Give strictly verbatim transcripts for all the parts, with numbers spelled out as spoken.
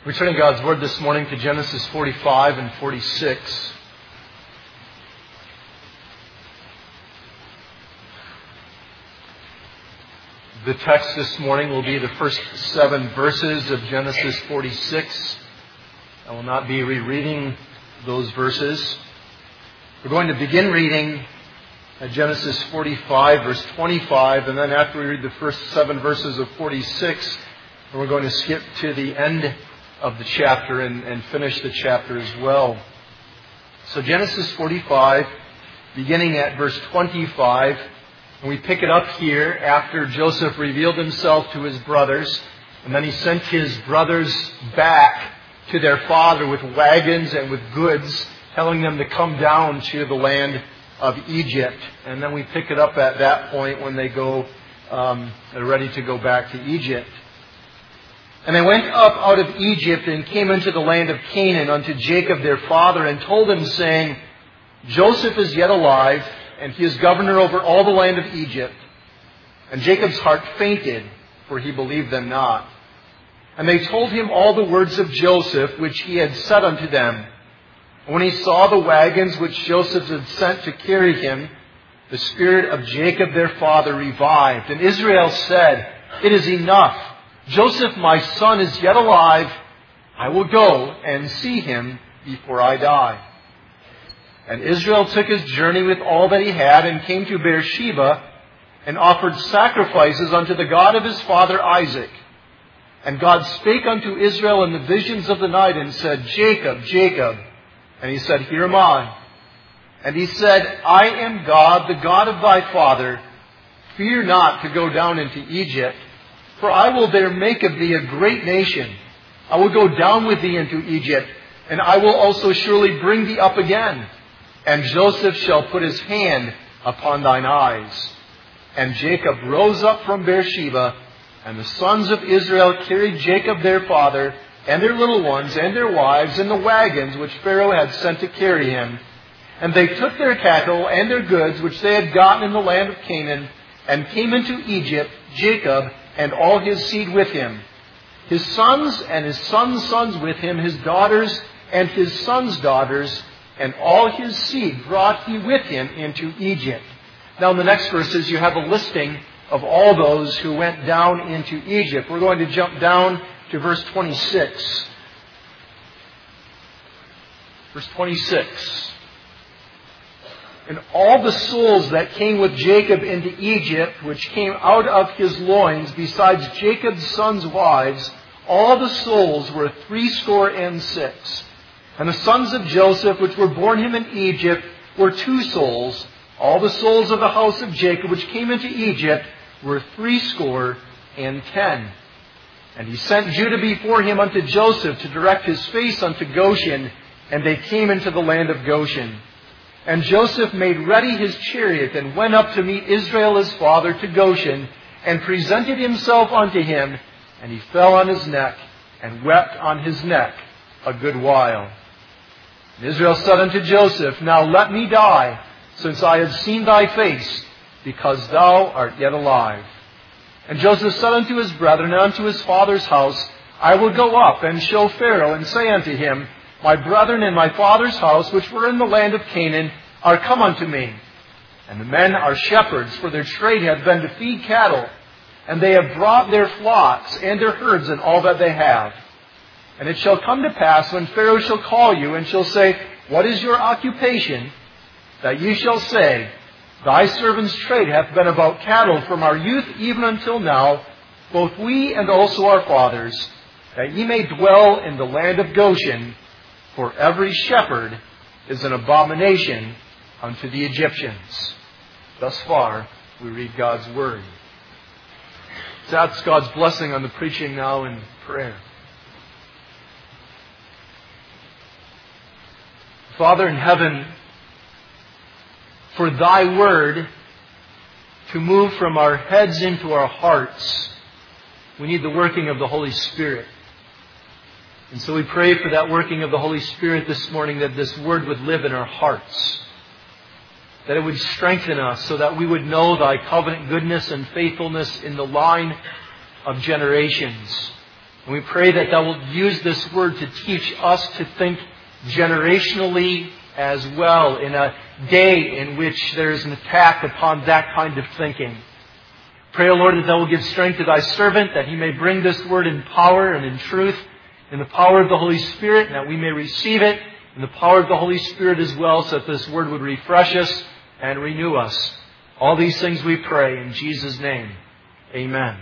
We're turning God's Word this morning to Genesis forty-five and forty-six. The text this morning will be the first seven verses of Genesis forty-six. I will not be rereading those verses. We're going to begin reading at Genesis forty-five, verse twenty-five, and then after we read the first seven verses of forty-six, we're going to skip to the end of the chapter and, and finish the chapter as well. So Genesis forty-five, beginning at verse twenty-five, and we pick it up here after Joseph revealed himself to his brothers, and then he sent his brothers back to their father with wagons and with goods, telling them to come down to the land of Egypt. And then we pick it up at that point when they go, um, they're ready to go back to Egypt. And they went up out of Egypt and came into the land of Canaan unto Jacob their father, and told him, saying, Joseph is yet alive, and he is governor over all the land of Egypt. And Jacob's heart fainted, for he believed them not. And they told him all the words of Joseph, which he had said unto them. And when he saw the wagons which Joseph had sent to carry him, the spirit of Jacob their father revived. And Israel said, It is enough. Joseph, my son, is yet alive. I will go and see him before I die. And Israel took his journey with all that he had, and came to Beersheba, and offered sacrifices unto the God of his father Isaac. And God spake unto Israel in the visions of the night, and said, Jacob, Jacob. And he said, Here am I. And he said, I am God, the God of thy father. Fear not to go down into Egypt, for I will there make of thee a great nation. I will go down with thee into Egypt, and I will also surely bring thee up again. And Joseph shall put his hand upon thine eyes. And Jacob rose up from Beersheba, and the sons of Israel carried Jacob their father, and their little ones, and their wives, in the wagons which Pharaoh had sent to carry him. And they took their cattle and their goods, which they had gotten in the land of Canaan, and came into Egypt, Jacob and all his seed with him, his sons and his sons' sons with him, his daughters and his sons' daughters, and all his seed brought he with him into Egypt. Now in the next verses you have a listing of all those who went down into Egypt. We're going to jump down to verse twenty-six. Verse twenty-six. And all the souls that came with Jacob into Egypt, which came out of his loins, besides Jacob's sons' wives, all the souls were threescore and six. And the sons of Joseph, which were born him in Egypt, were two souls. All the souls of the house of Jacob, which came into Egypt, were threescore and ten. And he sent Judah before him unto Joseph to direct his face unto Goshen, and they came into the land of Goshen. And Joseph made ready his chariot, and went up to meet Israel his father to Goshen, and presented himself unto him, and he fell on his neck, and wept on his neck a good while. And Israel said unto Joseph, Now let me die, since I have seen thy face, because thou art yet alive. And Joseph said unto his brethren and unto his father's house, I will go up and show Pharaoh, and say unto him, My brethren in my father's house, which were in the land of Canaan, are come unto me. And the men are shepherds, for their trade hath been to feed cattle. And they have brought their flocks and their herds and all that they have. And it shall come to pass, when Pharaoh shall call you, and shall say, What is your occupation? That ye shall say, Thy servant's trade hath been about cattle from our youth even until now, both we and also our fathers, that ye may dwell in the land of Goshen, for every shepherd is an abomination unto the Egyptians. Thus far, we read God's Word. So that's God's blessing on the preaching now in prayer. Father in heaven, for thy Word to move from our heads into our hearts, we need the working of the Holy Spirit. And so we pray for that working of the Holy Spirit this morning, that this Word would live in our hearts, that it would strengthen us so that we would know thy covenant goodness and faithfulness in the line of generations, And we pray that Thou wilt use this word to teach us to think generationally as well in a day in which there is an attack upon that kind of thinking. Pray, O Lord, that Thou wilt give strength to Thy servant, that he may bring this word in power and in truth, in the power of the Holy Spirit, and that we may receive it in the power of the Holy Spirit as well, so that this word would refresh us and renew us. All these things we pray in Jesus' name. Amen.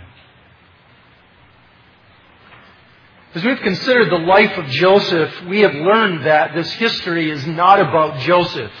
As we've considered the life of Joseph, we have learned that this history is not about Joseph.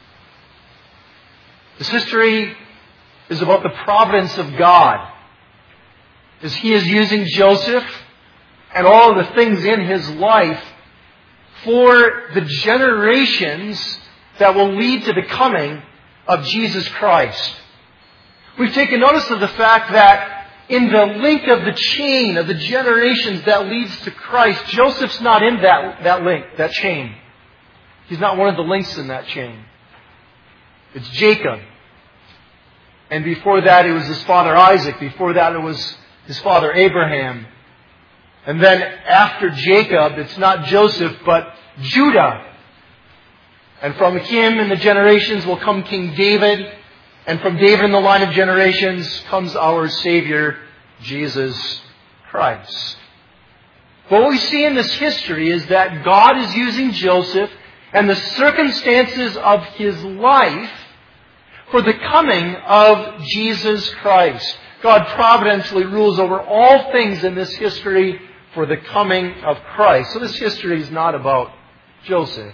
This history is about the providence of God, as He is using Joseph and all of the things in his life for the generations that will lead to the coming of Jesus Christ. We've taken notice of the fact that in the link of the chain of the generations that leads to Christ, Joseph's not in that, that link, that chain. He's not one of the links in that chain. It's Jacob. And before that it was his father Isaac. Before that it was his father Abraham. And then after Jacob, it's not Joseph, but Judah. And from him in the generations will come King David. And from David in the line of generations comes our Savior, Jesus Christ. But what we see in this history is that God is using Joseph and the circumstances of his life for the coming of Jesus Christ. God providentially rules over all things in this history for the coming of Christ. So this history is not about Joseph.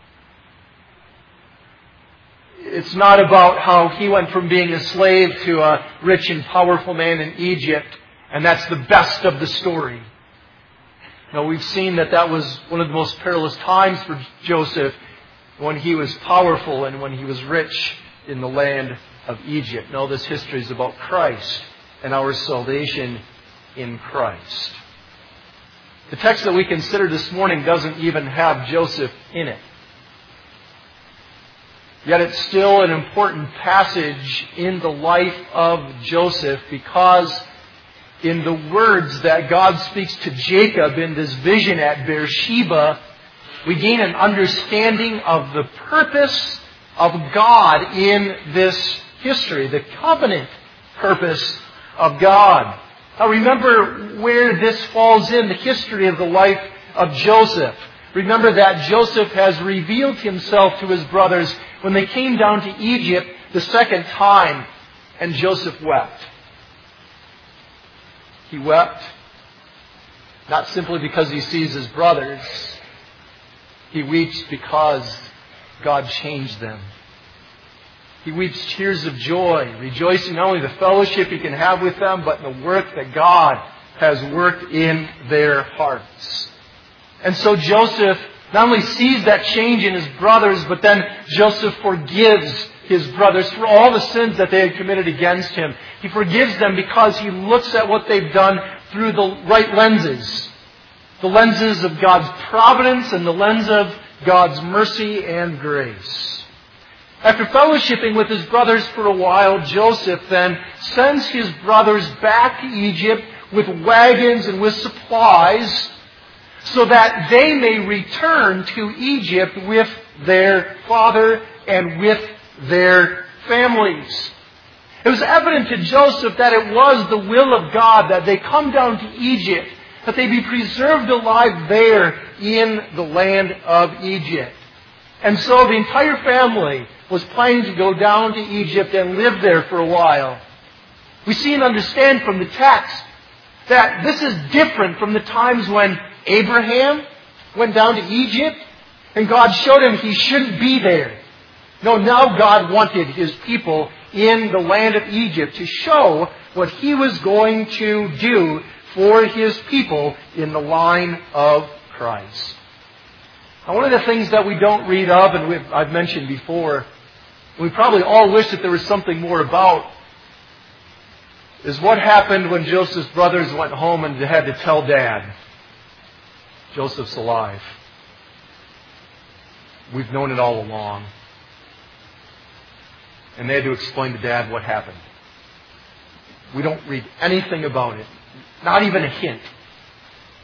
It's not about how he went from being a slave to a rich and powerful man in Egypt, and that's the best of the story. No, we've seen that that was one of the most perilous times for Joseph, when he was powerful and when he was rich in the land of Egypt. No, this history is about Christ and our salvation in Christ. The text that we consider this morning doesn't even have Joseph in it. Yet it's still an important passage in the life of Joseph, because in the words that God speaks to Jacob in this vision at Beersheba, we gain an understanding of the purpose of God in this history, the covenant purpose of God. Now remember where this falls in the history of the life of Joseph. Remember that Joseph has revealed himself to his brothers when they came down to Egypt the second time, and Joseph wept. He wept not simply because he sees his brothers. He weeps because God changed them. He weeps tears of joy, rejoicing not only the fellowship he can have with them, but in the work that God has worked in their hearts. And so Joseph not only sees that change in his brothers, but then Joseph forgives his brothers for all the sins that they had committed against him. He forgives them because he looks at what they've done through the right lenses. The lenses of God's providence and the lens of God's mercy and grace. After fellowshipping with his brothers for a while, Joseph then sends his brothers back to Egypt with wagons and with supplies, so that they may return to Egypt with their father and with their families. It was evident to Joseph that it was the will of God that they come down to Egypt, that they be preserved alive there in the land of Egypt. And so the entire family was planning to go down to Egypt and live there for a while. We see and understand from the text that this is different from the times when Abraham went down to Egypt and God showed him he shouldn't be there. No, now God wanted His people in the land of Egypt to show what He was going to do for His people in the line of Christ. Now, one of the things that we don't read of, and we've, I've mentioned before, we probably all wish that there was something more about, is what happened when Joseph's brothers went home and had to tell Dad, Joseph's alive. We've known it all along. And they had to explain to Dad what happened. We don't read anything about it. Not even a hint.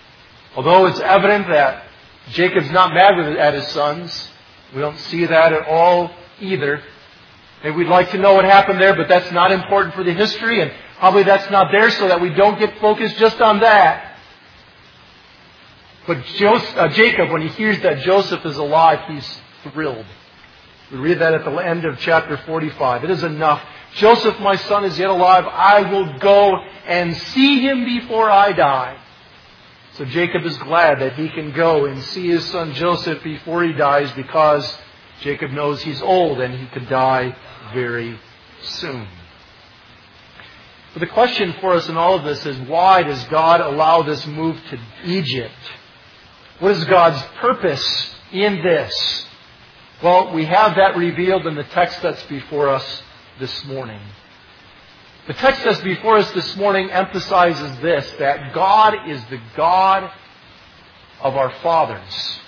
Although it's evident that Jacob's not mad with, at his sons, we don't see that at all either. Maybe we'd like to know what happened there, but that's not important for the history, and probably that's not there so that we don't get focused just on that. But Joseph, uh, Jacob, when he hears that Joseph is alive, he's thrilled. We read that at the end of chapter forty-five. It is enough. Joseph, my son, is yet alive. I will go and see him before I die. So Jacob is glad that he can go and see his son Joseph before he dies, because Jacob knows he's old and he could die very soon. But the question for us in all of this is, why does God allow this move to Egypt? What is God's purpose in this? Well, we have that revealed in the text that's before us this morning. The text that's before us this morning emphasizes this, that God is the God of our fathers.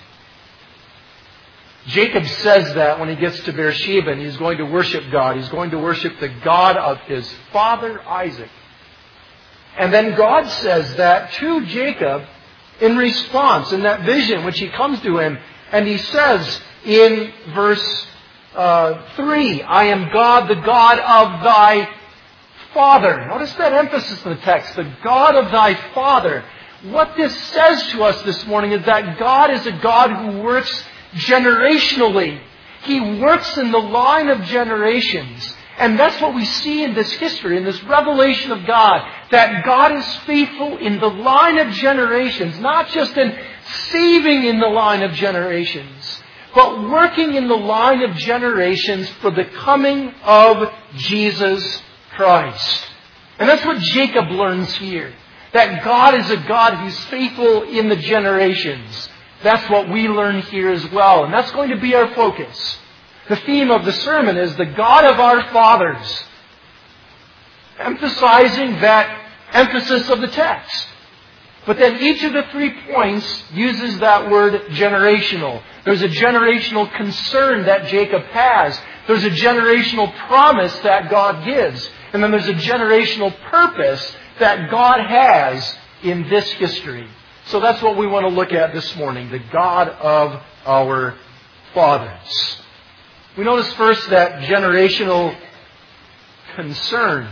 Jacob says that when he gets to Beersheba and he's going to worship God. He's going to worship the God of his father Isaac. And then God says that to Jacob in response, in that vision which he comes to him, and he says in verse uh, three, I am God, the God of thy father. Notice that emphasis in the text, the God of thy father. What this says to us this morning is that God is a God who works generationally. He works in the line of generations. And that's what we see in this history, in this revelation of God, that God is faithful in the line of generations, not just in saving in the line of generations, but working in the line of generations for the coming of Jesus Christ. And that's what Jacob learns here, that God is a God who's faithful in the generations. That's what we learn here as well, and that's going to be our focus. The theme of the sermon is the God of our fathers, emphasizing that emphasis of the text. But then each of the three points uses that word generational. There's a generational concern that Jacob has. There's a generational promise that God gives. And then there's a generational purpose that God has in this history. So that's what we want to look at this morning, the God of our fathers. We notice first that generational concern.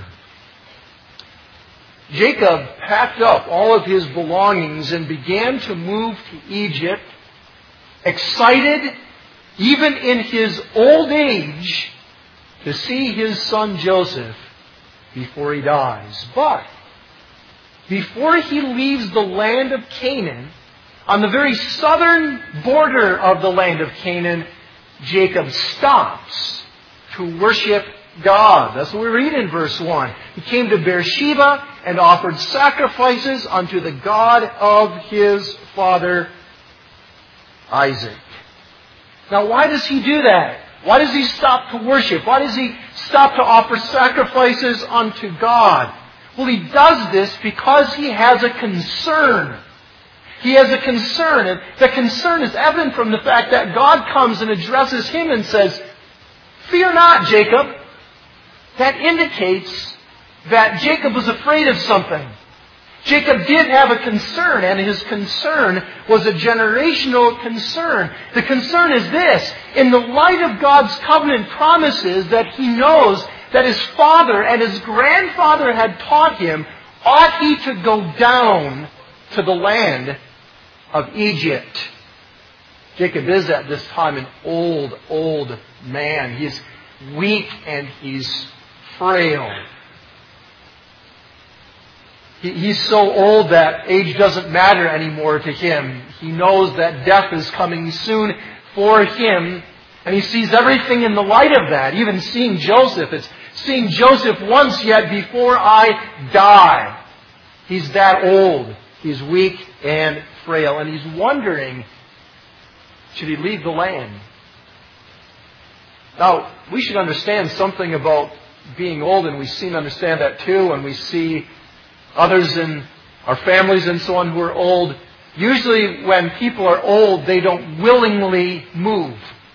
Jacob packed up all of his belongings and began to move to Egypt, excited, even in his old age, to see his son Joseph before he dies. But before he leaves the land of Canaan, on the very southern border of the land of Canaan, Jacob stops to worship God. That's what we read in verse one. He came to Beersheba and offered sacrifices unto the God of his father Isaac. Now, why does he do that? Why does he stop to worship? Why does he stop to offer sacrifices unto God? Well, he does this because he has a concern. He has a concern, and the concern is evident from the fact that God comes and addresses him and says, "Fear not, Jacob." That indicates that Jacob was afraid of something. Jacob did have a concern, and his concern was a generational concern. The concern is this: in the light of God's covenant promises that he knows that his father and his grandfather had taught him, ought he to go down to the land of Egypt? Jacob is at this time an old, old man. He's weak and he's frail. He, he's so old that age doesn't matter anymore to him. He knows that death is coming soon for him, and he sees everything in the light of that. Even seeing Joseph, it's seeing Joseph once yet before I die. He's that old. He's weak and frail, and he's wondering, should he leave the land? Now, we should understand something about being old, and we seem to understand that too, and we see others in our families and so on who are old. Usually when people are old, they don't willingly move.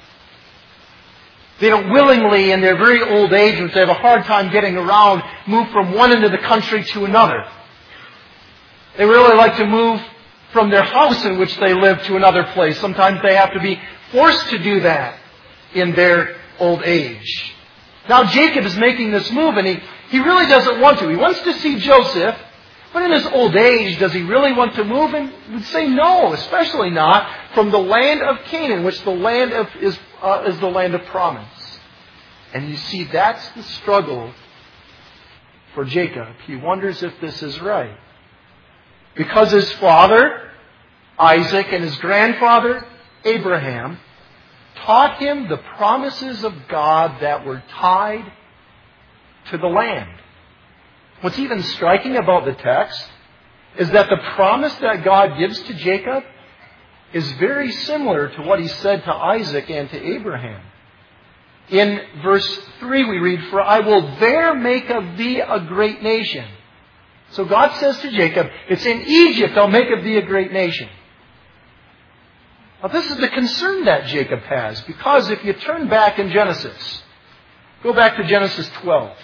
They don't willingly, in their very old age, which they have a hard time getting around, move from one end of the country to another. They really like to move from their house in which they live to another place. Sometimes they have to be forced to do that in their old age. Now Jacob is making this move, and he, he really doesn't want to. He wants to see Joseph, but in his old age, does he really want to move? And would say no, especially not from the land of Canaan, which the land of is, uh, is the land of promise. And you see, that's the struggle for Jacob. He wonders if this is right. Because his father, Isaac, and his grandfather, Abraham, taught him the promises of God that were tied to the land. What's even striking about the text is that the promise that God gives to Jacob is very similar to what he said to Isaac and to Abraham. In verse three we read, "For I will there make of thee a great nation." So God says to Jacob, it's in Egypt I'll make of thee a great nation. Now this is the concern that Jacob has, because if you turn back in Genesis, go back to Genesis twelve.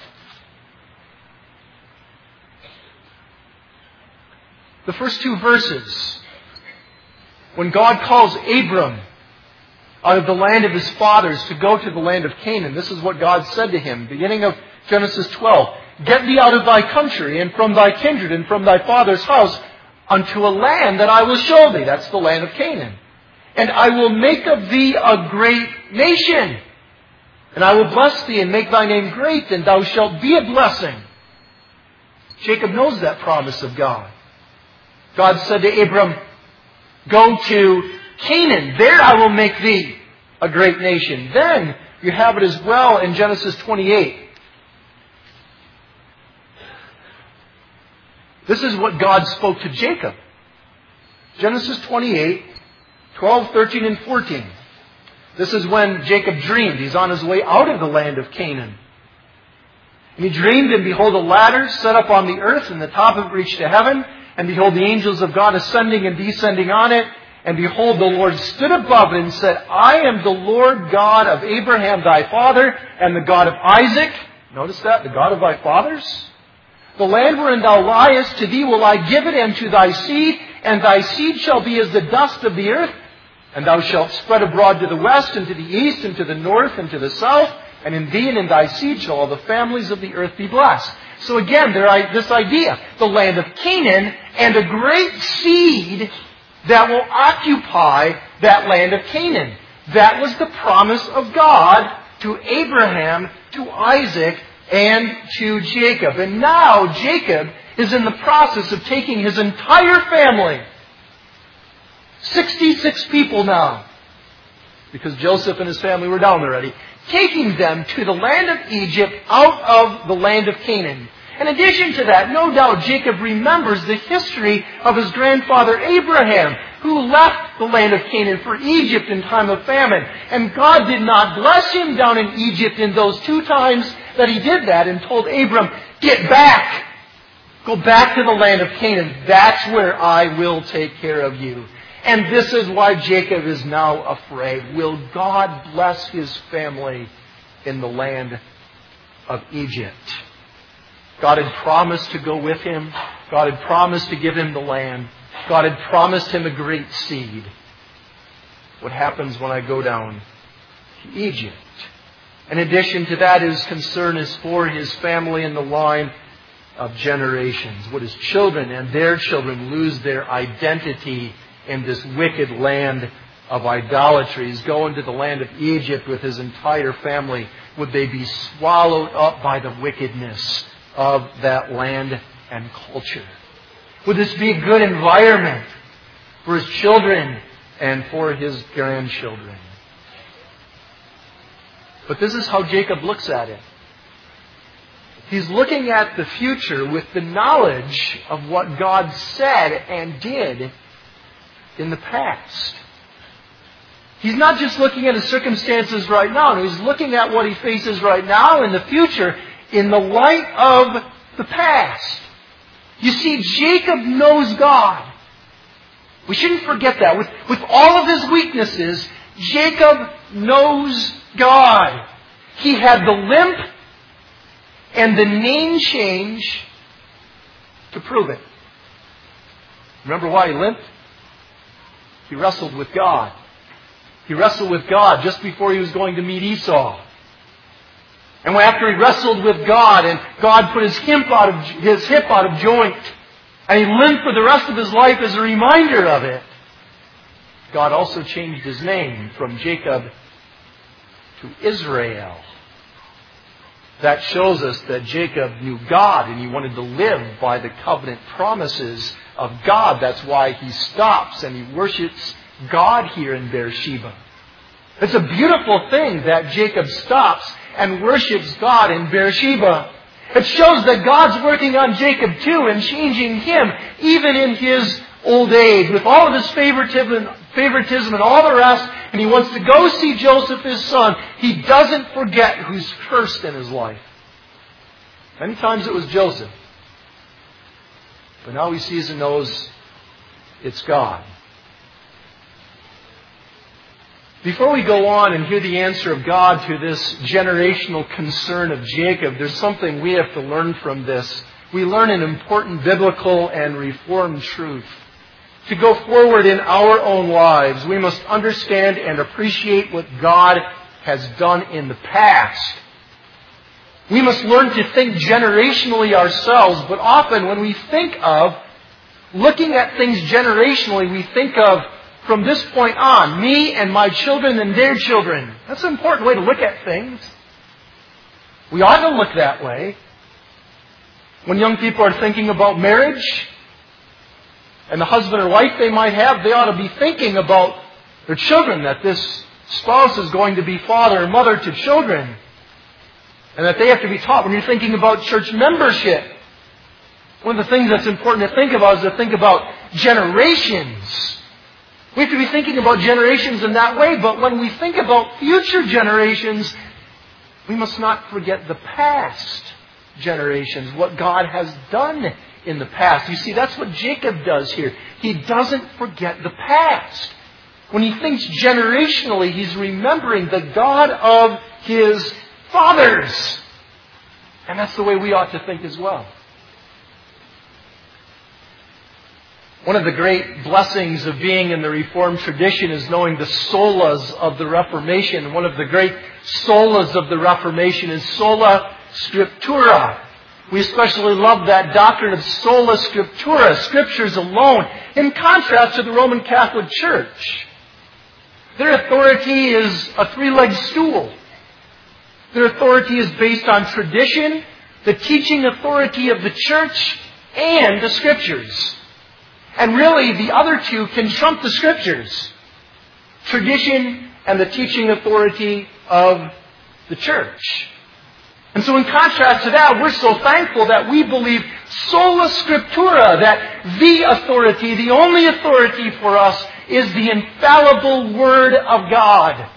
The first two verses, when God calls Abram out of the land of his fathers to go to the land of Canaan, this is what God said to him, beginning of Genesis twelve. "Get thee out of thy country, and from thy kindred, and from thy father's house, unto a land that I will show thee." That's the land of Canaan. "And I will make of thee a great nation. And I will bless thee, and make thy name great, and thou shalt be a blessing." Jacob knows that promise of God. God said to Abram, "Go to Canaan. There I will make thee a great nation." Then you have it as well in Genesis twenty-eight. This is what God spoke to Jacob. Genesis twenty-eight, twelve, thirteen, and fourteen. This is when Jacob dreamed. He's on his way out of the land of Canaan. "And he dreamed, and behold, a ladder set up on the earth, and the top of it reached to heaven. And behold, the angels of God ascending and descending on it. And behold, the Lord stood above it and said, I am the Lord God of Abraham thy father, and the God of Isaac." Notice that, the God of thy fathers. "The land wherein thou liest, to thee will I give it, and to thy seed, and thy seed shall be as the dust of the earth. And thou shalt spread abroad to the west, and to the east, and to the north, and to the south. And in thee and in thy seed shall all the families of the earth be blessed." So again, there this idea, the land of Canaan, and a great seed that will occupy that land of Canaan. That was the promise of God to Abraham, to Isaac, and to Jacob. And now Jacob is in the process of taking his entire family, sixty-six people now, because Joseph and his family were down there already, taking them to the land of Egypt out of the land of Canaan. In addition to that, no doubt Jacob remembers the history of his grandfather Abraham, who left the land of Canaan for Egypt in time of famine. And God did not bless him down in Egypt in those two times that he did that, and told Abram, "Get back! Go back to the land of Canaan. That's where I will take care of you." And this is why Jacob is now afraid. Will God bless his family in the land of Egypt? God had promised to go with him. God had promised to give him the land. God had promised him a great seed. What happens when I go down to Egypt? In addition to that, his concern is for his family in the line of generations. Would his children and their children lose their identity in this wicked land of idolatry? He's going to the land of Egypt with his entire family. Would they be swallowed up by the wickedness of that land and culture? Would this be a good environment for his children and for his grandchildren? But this is how Jacob looks at it. He's looking at the future with the knowledge of what God said and did in the past. He's not just looking at his circumstances right now. He's looking at what he faces right now in the future in the light of the past. You see, Jacob knows God. We shouldn't forget that. With, with all of his weaknesses, Jacob knows God. He had the limp and the name change to prove it. Remember why he limped? He wrestled with God. He wrestled with God just before he was going to meet Esau. And after he wrestled with God and God put his hip out of, his hip out of joint and he limped for the rest of his life as a reminder of it, God also changed his name from Jacob to Israel. That shows us that Jacob knew God and he wanted to live by the covenant promises of God. That's why he stops and he worships God here in Beersheba. It's a beautiful thing that Jacob stops and worships God in Beersheba. It shows that God's working on Jacob too and changing him even in his old age with all of his favoritism, favoritism and all the rest. And he wants to go see Joseph, his son. He doesn't forget who's first in his life. Many times it was Joseph. But now he sees and knows it's God. Before we go on and hear the answer of God to this generational concern of Jacob, there's something we have to learn from this. We learn an important biblical and reformed truth. To go forward in our own lives, we must understand and appreciate what God has done in the past. We must learn to think generationally ourselves, but often when we think of looking at things generationally, we think of from this point on, me and my children and their children. That's an important way to look at things. We ought to look that way. When young people are thinking about marriage and the husband or wife they might have, they ought to be thinking about their children, that this spouse is going to be father and mother to children, and that they have to be taught. When you're thinking about church membership, one of the things that's important to think about is to think about generations. We have to be thinking about generations in that way, but when we think about future generations, we must not forget the past generations, what God has done in the past. You see, that's what Jacob does here. He doesn't forget the past. When he thinks generationally, he's remembering the God of his fathers. And that's the way we ought to think as well. One of the great blessings of being in the Reformed tradition is knowing the solas of the Reformation. One of the great solas of the Reformation is sola scriptura. We especially love that doctrine of sola scriptura, Scriptures alone, in contrast to the Roman Catholic Church. Their authority is a three-legged stool. Their authority is based on tradition, the teaching authority of the Church, and the Scriptures. And really, the other two can trump the Scriptures. Tradition and the teaching authority of the Church. And so in contrast to that, we're so thankful that we believe sola scriptura, that the authority, the only authority for us, is the infallible Word of God.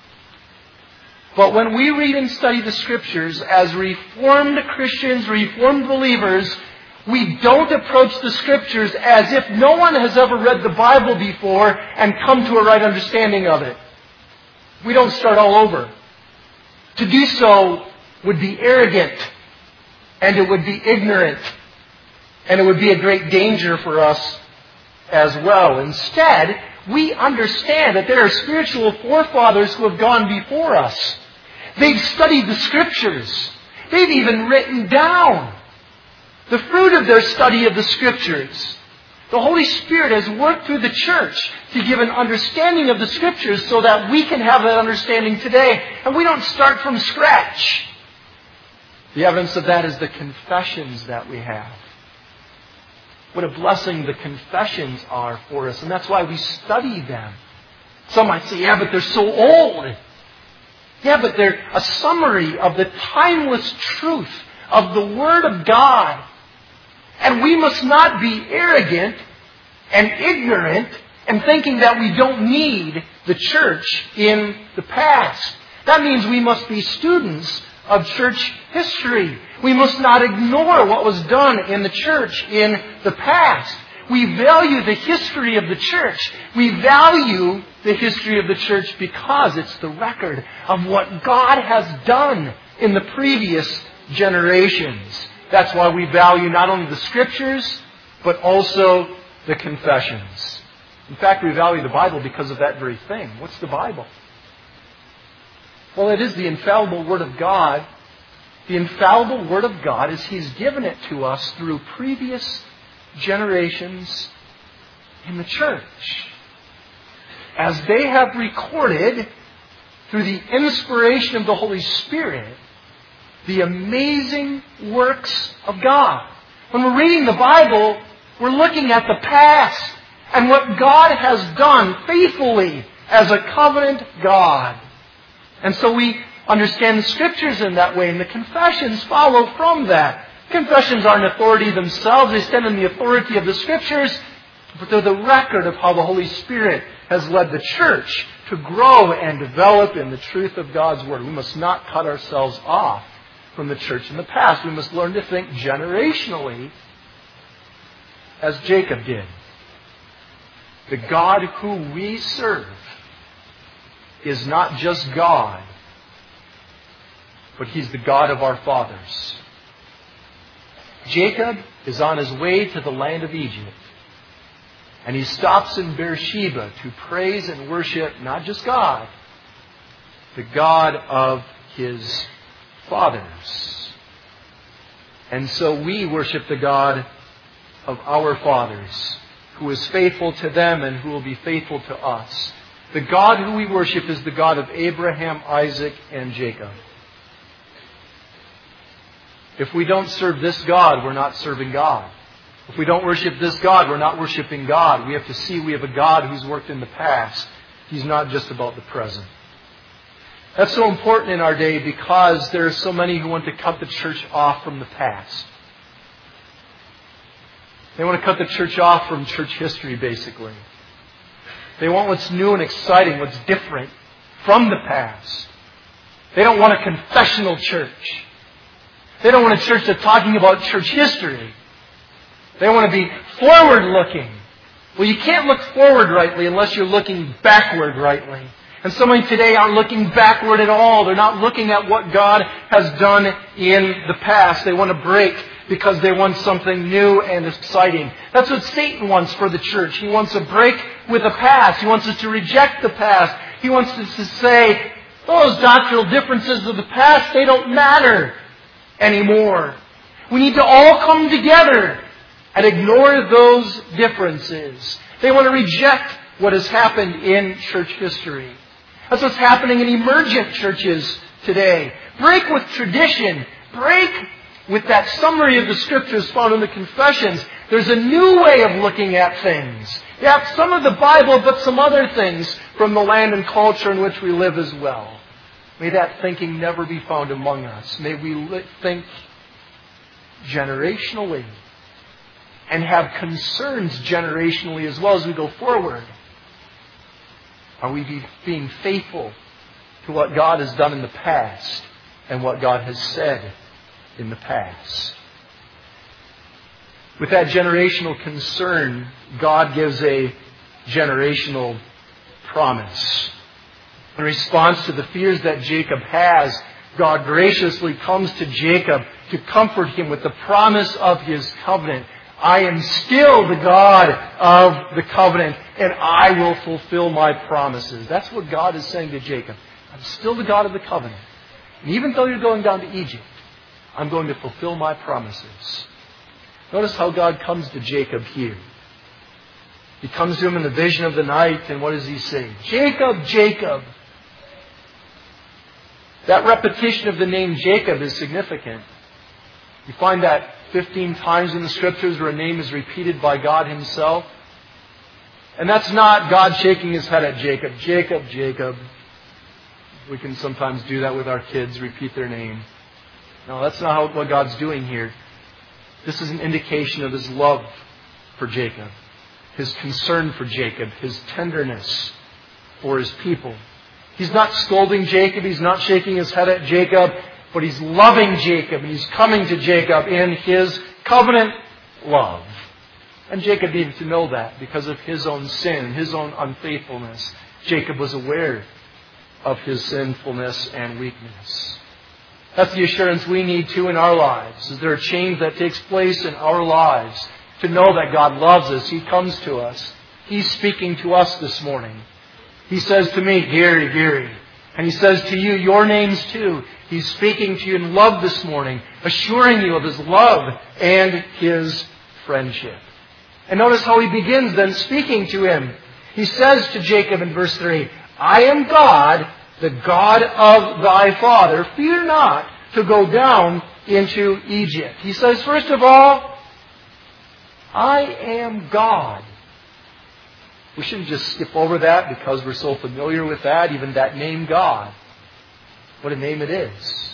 But when we read and study the Scriptures as Reformed Christians, Reformed believers, we don't approach the Scriptures as if no one has ever read the Bible before and come to a right understanding of it. We don't start all over. To do so would be arrogant, and it would be ignorant, and it would be a great danger for us as well. Instead, we understand that there are spiritual forefathers who have gone before us. They've studied the Scriptures. They've even written down the fruit of their study of the Scriptures. The Holy Spirit has worked through the church to give an understanding of the Scriptures so that we can have that understanding today. And we don't start from scratch. The evidence of that is the confessions that we have. What a blessing the confessions are for us. And that's why we study them. Some might say, yeah, but they're so old. Yeah, but they're a summary of the timeless truth of the Word of God. And we must not be arrogant and ignorant and thinking that we don't need the church in the past. That means we must be students of church history. We must not ignore what was done in the church in the past. We value the history of the church. We value the history of the church because it's the record of what God has done in the previous generations. That's why we value not only the Scriptures, but also the confessions. In fact, we value the Bible because of that very thing. What's the Bible? Well, it is the infallible Word of God. The infallible Word of God is He's given it to us through previous generations in the church, as they have recorded through the inspiration of the Holy Spirit the amazing works of God. When we're reading the Bible, we're looking at the past and what God has done faithfully as a covenant God. And so we understand the Scriptures in that way, and the confessions follow from that. Confessions aren't authority themselves. They stand in the authority of the Scriptures, but they're the record of how the Holy Spirit has led the church to grow and develop in the truth of God's Word. We must not cut ourselves off from the church in the past. We must learn to think generationally as Jacob did. The God who we serve is not just God, but He's the God of our fathers. Jacob is on his way to the land of Egypt, and he stops in Beersheba to praise and worship not just God, the God of his fathers. And so we worship the God of our fathers, who is faithful to them and who will be faithful to us. The God who we worship is the God of Abraham, Isaac, and Jacob. If we don't serve this God, we're not serving God. If we don't worship this God, we're not worshiping God. We have to see we have a God who's worked in the past. He's not just about the present. That's so important in our day because there are so many who want to cut the church off from the past. They want to cut the church off from church history, basically. They want what's new and exciting, what's different from the past. They don't want a confessional church. They don't want a church that's talking about church history. They want to be forward-looking. Well, you can't look forward rightly unless you're looking backward rightly. And so many today aren't looking backward at all. They're not looking at what God has done in the past. They want to break because they want something new and exciting. That's what Satan wants for the church. He wants a break with the past. He wants us to reject the past. He wants us to say, those doctrinal differences of the past, they don't matter anymore. We need to all come together and ignore those differences. They want to reject what has happened in church history. That's what's happening in emergent churches today. Break with tradition. Break with that summary of the Scriptures found in the Confessions. There's a new way of looking at things. You have some of the Bible, but some other things from the land and culture in which we live as well. May that thinking never be found among us. May we think generationally and have concerns generationally as well as we go forward. Are we be, being faithful to what God has done in the past and what God has said in the past? With that generational concern, God gives a generational promise. In response to the fears that Jacob has, God graciously comes to Jacob to comfort him with the promise of His covenant. I am still the God of the covenant, and I will fulfill my promises. That's what God is saying to Jacob. I'm still the God of the covenant. And even though you're going down to Egypt, I'm going to fulfill my promises. Notice how God comes to Jacob here. He comes to him in the vision of the night, and what does He say? Jacob, Jacob. That repetition of the name Jacob is significant. You find that fifteen times in the Scriptures where a name is repeated by God Himself. And that's not God shaking His head at Jacob. Jacob, Jacob. We can sometimes do that with our kids, repeat their name. No, that's not how, what God's doing here. This is an indication of His love for Jacob, His concern for Jacob, His tenderness for His people. He's not scolding Jacob. He's not shaking his head at Jacob. But He's loving Jacob. And He's coming to Jacob in His covenant love. And Jacob needed to know that because of his own sin, his own unfaithfulness. Jacob was aware of his sinfulness and weakness. That's the assurance we need too in our lives. Is there a change that takes place in our lives to know that God loves us? He comes to us. He's speaking to us this morning. He says to me, Gary, Gary. And He says to you, your names too. He's speaking to you in love this morning, assuring you of His love and His friendship. And notice how He begins then speaking to him. He says to Jacob in verse three, I am God, the God of thy father. Fear not to go down into Egypt. He says, first of all, I am God. We shouldn't just skip over that because we're so familiar with that, even that name God. What a name it is.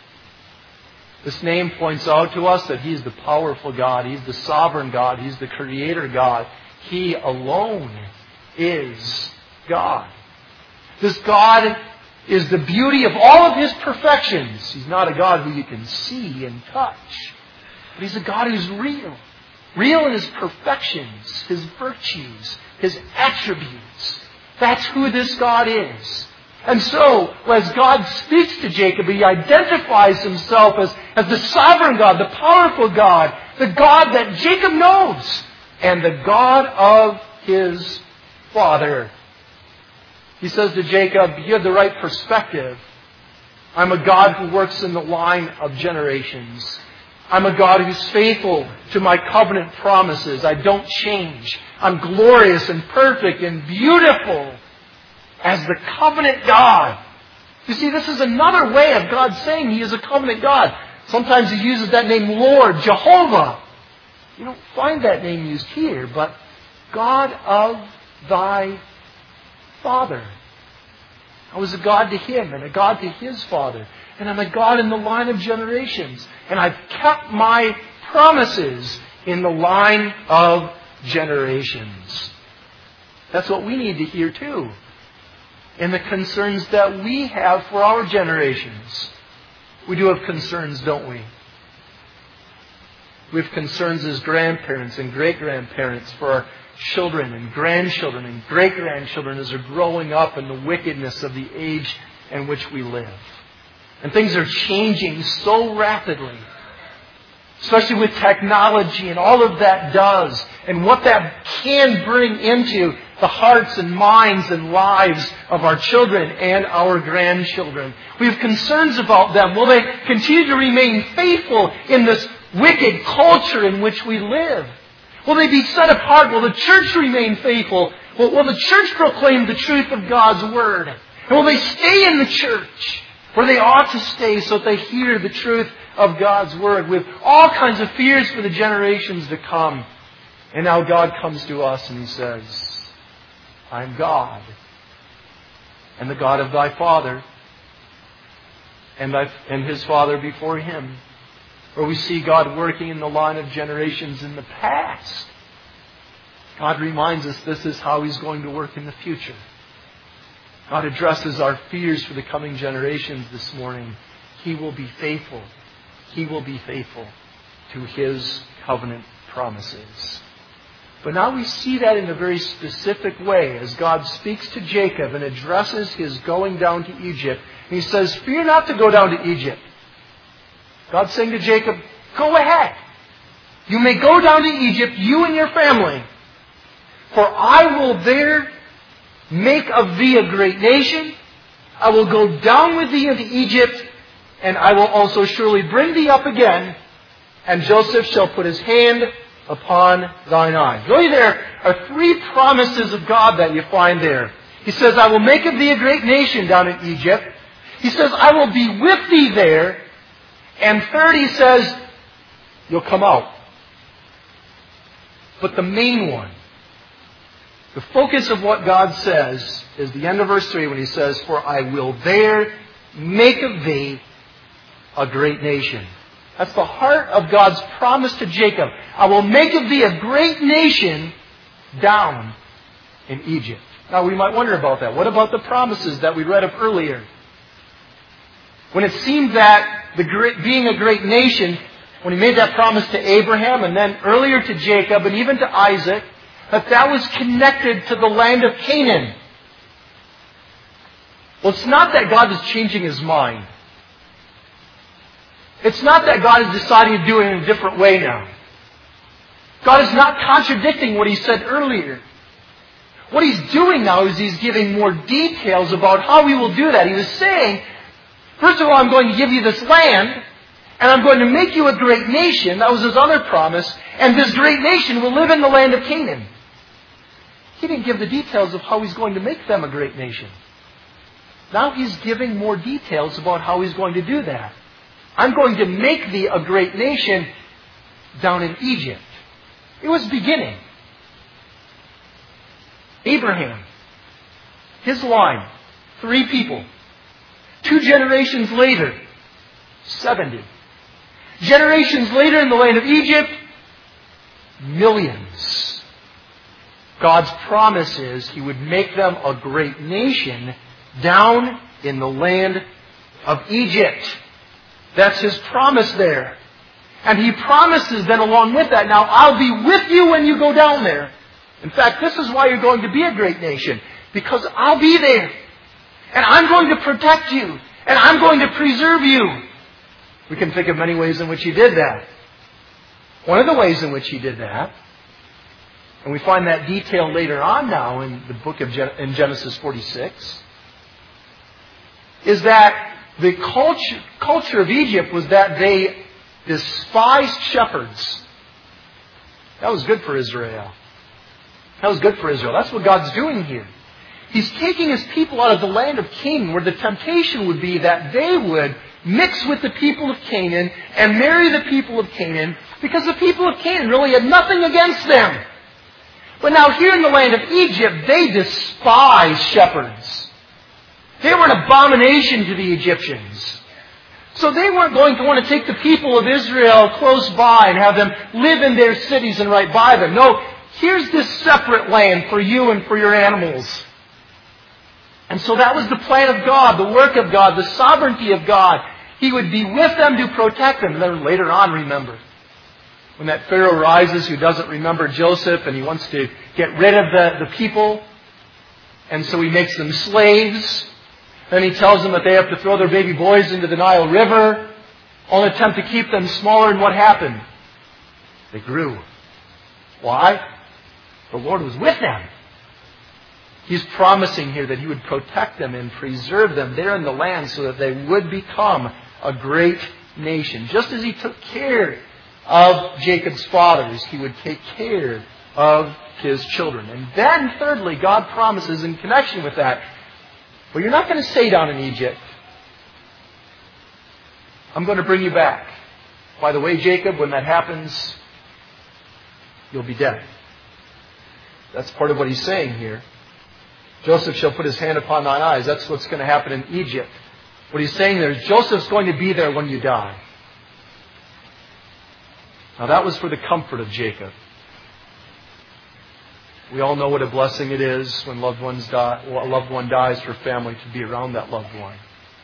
This name points out to us that He's the powerful God. He's the sovereign God. He's the creator God. He alone is God. This God is the beauty of all of His perfections. He's not a God who you can see and touch. But He's a God who's real. Real in His perfections, His virtues, His attributes. That's who this God is. And so, as God speaks to Jacob, He identifies Himself as, as the sovereign God, the powerful God, the God that Jacob knows, and the God of his father. He says to Jacob, you have the right perspective. I'm a God who works in the line of generations. I'm a God who's faithful to my covenant promises. I don't change. I'm glorious and perfect and beautiful as the covenant God. You see, this is another way of God saying He is a covenant God. Sometimes He uses that name Lord, Jehovah. You don't find that name used here, but God of thy father. I was a God to him and a God to his father. And I'm a God in the line of generations. And I've kept my promises in the line of generations. That's what we need to hear too. And the concerns that we have for our generations. We do have concerns, don't we? We have concerns as grandparents and great-grandparents for our children and grandchildren and great-grandchildren as they're growing up in the wickedness of the age in which we live. And things are changing so rapidly, especially with technology and all of that does, and what that can bring into the hearts and minds and lives of our children and our grandchildren. We have concerns about them. Will they continue to remain faithful in this wicked culture in which we live? Will they be set apart? Will the church remain faithful? Will, will the church proclaim the truth of God's Word? And will they stay in the church where they ought to stay so that they hear the truth of God's Word with all kinds of fears for the generations to come? And now God comes to us and He says, I am God, and the God of thy father, and, thy, and his father before him. Where we see God working in the line of generations in the past. God reminds us this is how He's going to work in the future. God addresses our fears for the coming generations this morning. He will be faithful. He will be faithful to His covenant promises. But now we see that in a very specific way as God speaks to Jacob and addresses his going down to Egypt. And He says, fear not to go down to Egypt. God's saying to Jacob, go ahead. You may go down to Egypt, you and your family. For I will there make of thee a great nation. I will go down with thee into Egypt, and I will also surely bring thee up again, and Joseph shall put his hand upon thine eyes. Really, there are three promises of God that you find there. He says, I will make of thee a great nation down in Egypt. He says, I will be with thee there. And third, He says, you'll come out. But the main one, the focus of what God says is the end of verse three when He says, for I will there make of thee a great nation. That's the heart of God's promise to Jacob. I will make of thee a great nation down in Egypt. Now we might wonder about that. What about the promises that we read of earlier? When it seemed that the great, being a great nation, when He made that promise to Abraham and then earlier to Jacob and even to Isaac, that that was connected to the land of Canaan. Well, it's not that God is changing His mind. It's not that God is deciding to do it in a different way now. God is not contradicting what He said earlier. What he's doing now is he's giving more details about how he will do that. He was saying, first of all, I'm going to give you this land, and I'm going to make you a great nation. That was his other promise. And this great nation will live in the land of Canaan. He didn't give the details of how he's going to make them a great nation. Now he's giving more details about how he's going to do that. I'm going to make thee a great nation down in Egypt. It was beginning. Abraham, his line, three people. Two generations later, seventy. Generations later in the land of Egypt, millions. God's promise is He would make them a great nation down in the land of Egypt. That's His promise there. And He promises then along with that, now I'll be with you when you go down there. In fact, this is why you're going to be a great nation. Because I'll be there. And I'm going to protect you. And I'm going to preserve you. We can think of many ways in which He did that. One of the ways in which He did that, and we find that detail later on now in the book of Gen- in Genesis forty-six, is that the culture, culture of Egypt was that they despised shepherds. That was good for Israel. That was good for Israel. That's what God's doing here. He's taking His people out of the land of Canaan, where the temptation would be that they would mix with the people of Canaan and marry the people of Canaan, because the people of Canaan really had nothing against them. But now here in the land of Egypt, they despised shepherds. They were an abomination to the Egyptians. So they weren't going to want to take the people of Israel close by and have them live in their cities and right by them. No, here's this separate land for you and for your animals. And so that was the plan of God, the work of God, the sovereignty of God. He would be with them to protect them. And then later on, remember, when that Pharaoh rises who doesn't remember Joseph and he wants to get rid of the, the people, and so he makes them slaves. Then he tells them that they have to throw their baby boys into the Nile River, all in an attempt to keep them smaller. And what happened? They grew. Why? The Lord was with them. He's promising here that He would protect them and preserve them there in the land so that they would become a great nation. Just as He took care of Jacob's fathers, He would take care of His children. And then thirdly, God promises in connection with that, well, you're not going to stay down in Egypt. I'm going to bring you back. By the way, Jacob, when that happens, you'll be dead. That's part of what He's saying here. Joseph shall put his hand upon thine eyes. That's what's going to happen in Egypt. What He's saying there is Joseph's going to be there when you die. Now that was for the comfort of Jacob. We all know what a blessing it is when loved ones die, a loved one dies, for family to be around that loved one.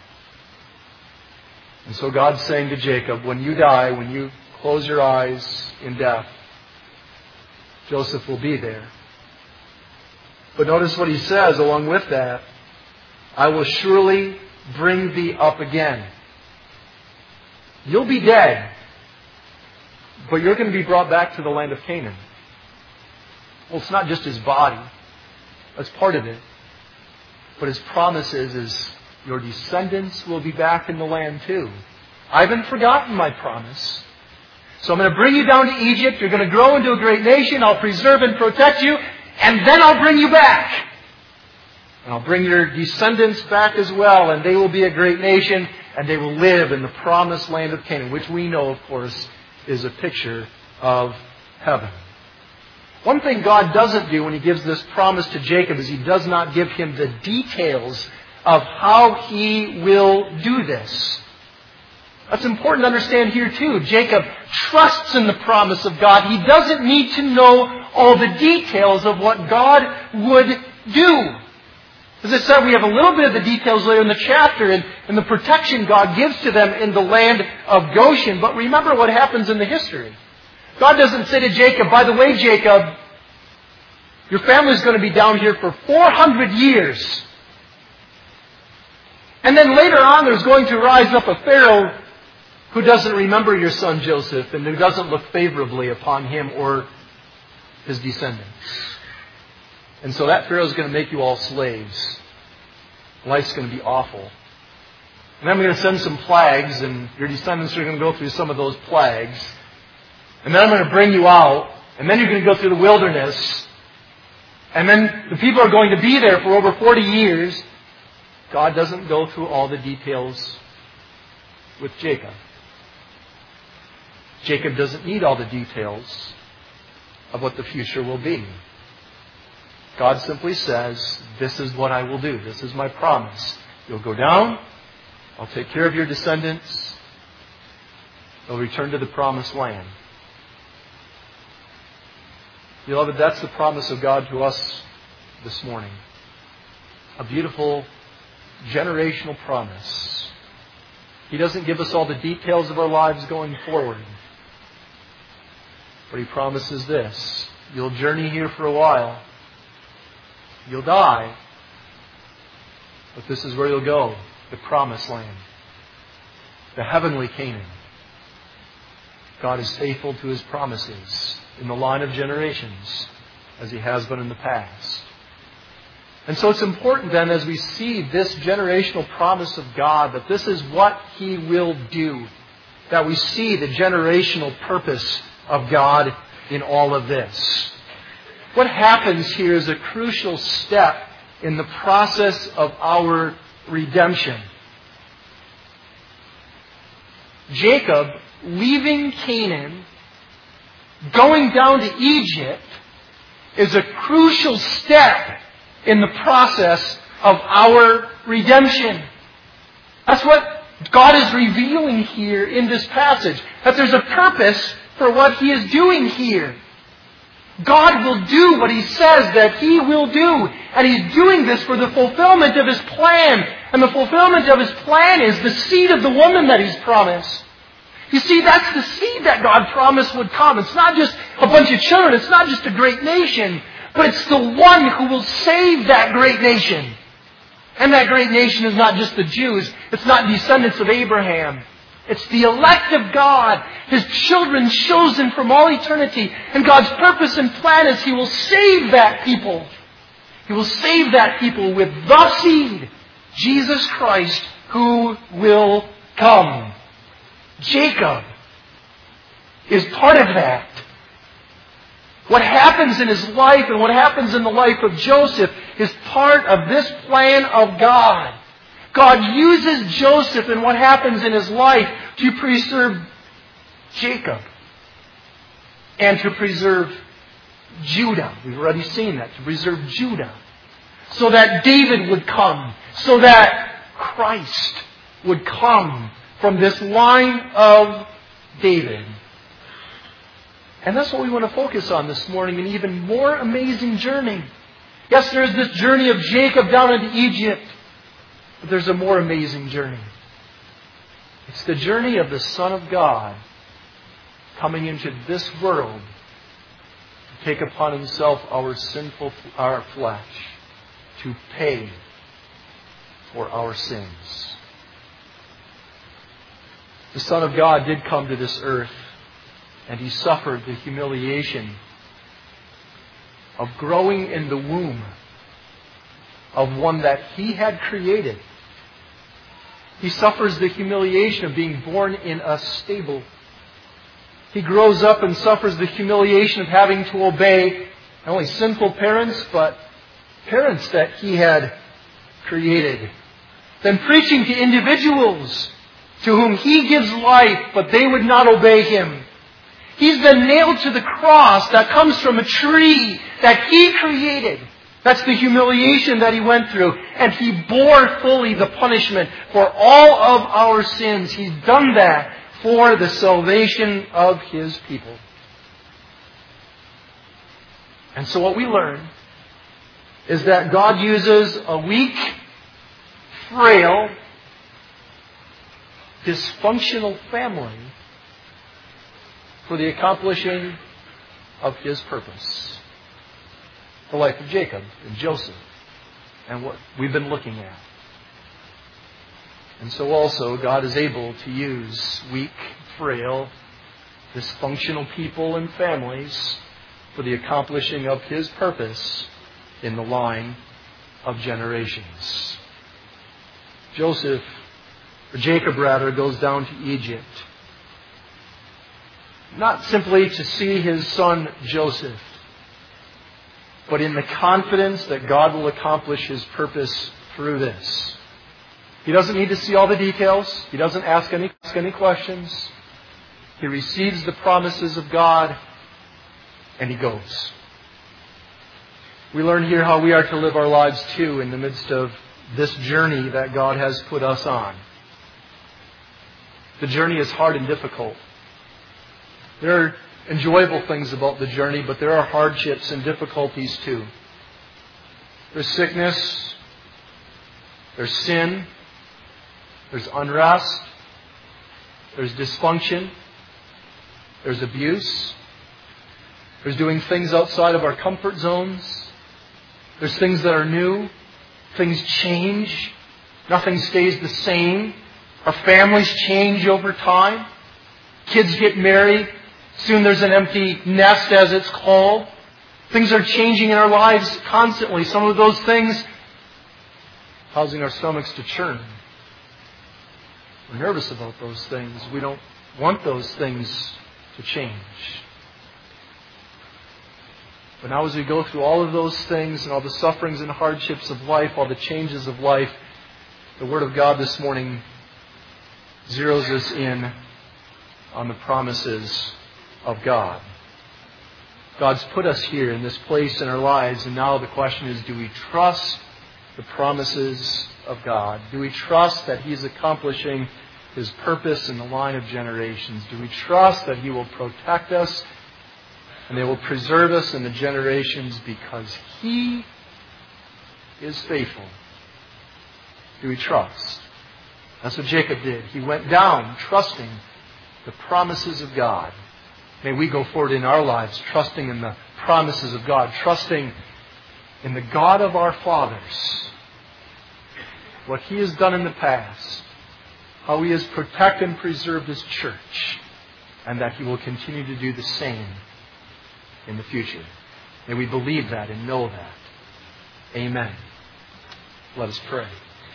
And so God's saying to Jacob, when you die, when you close your eyes in death, Joseph will be there. But notice what He says along with that. I will surely bring thee up again. You'll be dead, but you're going to be brought back to the land of Canaan. Well, it's not just his body. That's part of it. But His promise is, is your descendants will be back in the land too. I haven't forgotten my promise. So I'm going to bring you down to Egypt. You're going to grow into a great nation. I'll preserve and protect you. And then I'll bring you back. And I'll bring your descendants back as well. And they will be a great nation. And they will live in the promised land of Canaan, which we know, of course, is a picture of heaven. One thing God doesn't do when He gives this promise to Jacob is He does not give him the details of how He will do this. That's important to understand here too. Jacob trusts in the promise of God. He doesn't need to know all the details of what God would do. As I said, we have a little bit of the details later in the chapter and, and the protection God gives to them in the land of Goshen. But remember what happens in the history. God doesn't say to Jacob, by the way, Jacob, your family's going to be down here for four hundred years. And then later on there's going to rise up a Pharaoh who doesn't remember your son Joseph and who doesn't look favorably upon him or his descendants. And so that Pharaoh is going to make you all slaves. Life's going to be awful. And then I'm going to send some plagues, and your descendants are going to go through some of those plagues. And then I'm going to bring you out, and then you're going to go through the wilderness. And then the people are going to be there for over forty years. God doesn't go through all the details with Jacob. Jacob doesn't need all the details of what the future will be. God simply says, this is what I will do. This is my promise. You'll go down. I'll take care of your descendants. They'll return to the promised land. Beloved, that's the promise of God to us this morning. A beautiful generational promise. He doesn't give us all the details of our lives going forward. But He promises this. You'll journey here for a while. You'll die. But this is where you'll go. The promised land. The heavenly Canaan. God is faithful to His promises in the line of generations as He has been in the past. And so it's important then, as we see this generational promise of God, that this is what He will do. That we see the generational purpose of God in all of this. What happens here is a crucial step in the process of our redemption. Jacob, leaving Canaan, going down to Egypt, is a crucial step in the process of our redemption. That's what God is revealing here in this passage. That there's a purpose for what He is doing here. God will do what He says that He will do. And He's doing this for the fulfillment of His plan. And the fulfillment of His plan is the seed of the woman that He's promised. You see, that's the seed that God promised would come. It's not just a bunch of children. It's not just a great nation. But it's the one who will save that great nation. And that great nation is not just the Jews. It's not descendants of Abraham. It's the elect of God, His children chosen from all eternity. And God's purpose and plan is He will save that people. He will save that people with the seed, Jesus Christ, who will come. Jacob is part of that. What happens in his life and what happens in the life of Joseph is part of this plan of God. God uses Joseph and what happens in his life to preserve Jacob and to preserve Judah. We've already seen that. To preserve Judah. So that David would come. So that Christ would come from this line of David. And that's what we want to focus on this morning, an even more amazing journey. Yes, there is this journey of Jacob down into Egypt. But there's a more amazing journey. It's the journey of the Son of God coming into this world to take upon Himself our sinful, our flesh, to pay for our sins. The Son of God did come to this earth, and He suffered the humiliation of growing in the womb of one that He had created. He suffers the humiliation of being born in a stable. He grows up and suffers the humiliation of having to obey not only sinful parents, but parents that He had created. Then preaching to individuals to whom He gives life, but they would not obey Him. He's been nailed to the cross that comes from a tree that He created. That's the humiliation that He went through. And He bore fully the punishment for all of our sins. He's done that for the salvation of His people. And so what we learn is that God uses a weak, frail, dysfunctional family for the accomplishing of His purpose. The life of Jacob and Joseph and what we've been looking at. And so also God is able to use weak, frail, dysfunctional people and families for the accomplishing of His purpose in the line of generations. Joseph, or Jacob rather, goes down to Egypt. Not simply to see his son Joseph, but in the confidence that God will accomplish His purpose through this. He doesn't need to see all the details. He doesn't ask any, ask any questions. He receives the promises of God, and he goes. We learn here how we are to live our lives too in the midst of this journey that God has put us on. The journey is hard and difficult. There are enjoyable things about the journey, but there are hardships and difficulties too. There's sickness, there's sin, there's unrest, there's dysfunction, there's abuse, there's doing things outside of our comfort zones, there's things that are new, things change, nothing stays the same, our families change over time, kids get married, soon there's an empty nest, as it's called. Things are changing in our lives constantly. Some of those things causing our stomachs to churn. We're nervous about those things. We don't want those things to change. But now as we go through all of those things and all the sufferings and hardships of life, all the changes of life, the Word of God this morning zeroes us in on the promises of God. God's put us here in this place in our lives, and now the question is, do we trust the promises of God? Do we trust that He's accomplishing His purpose in the line of generations? Do we trust that He will protect us and they will preserve us in the generations because He is faithful? Do we trust? That's what Jacob did. He went down trusting the promises of God. May we go forward in our lives trusting in the promises of God, trusting in the God of our fathers, what He has done in the past, how He has protected and preserved His church, and that He will continue to do the same in the future. May we believe that and know that. Amen. Let us pray.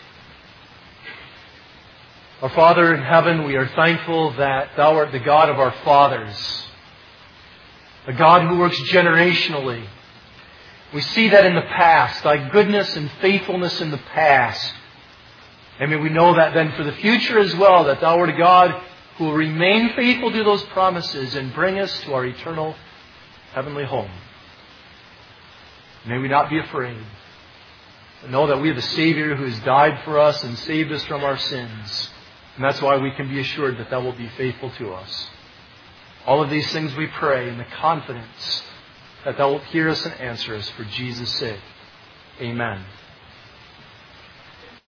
Our Father in heaven, we are thankful that Thou art the God of our fathers, a God who works generationally. We see that in the past, Thy goodness and faithfulness in the past. And may we know that then for the future as well, that Thou art a God who will remain faithful to those promises and bring us to our eternal heavenly home. May we not be afraid, but know that we have a Savior who has died for us and saved us from our sins. And that's why we can be assured that Thou will be faithful to us. All of these things we pray in the confidence that Thou wilt hear us and answer us for Jesus' sake. Amen.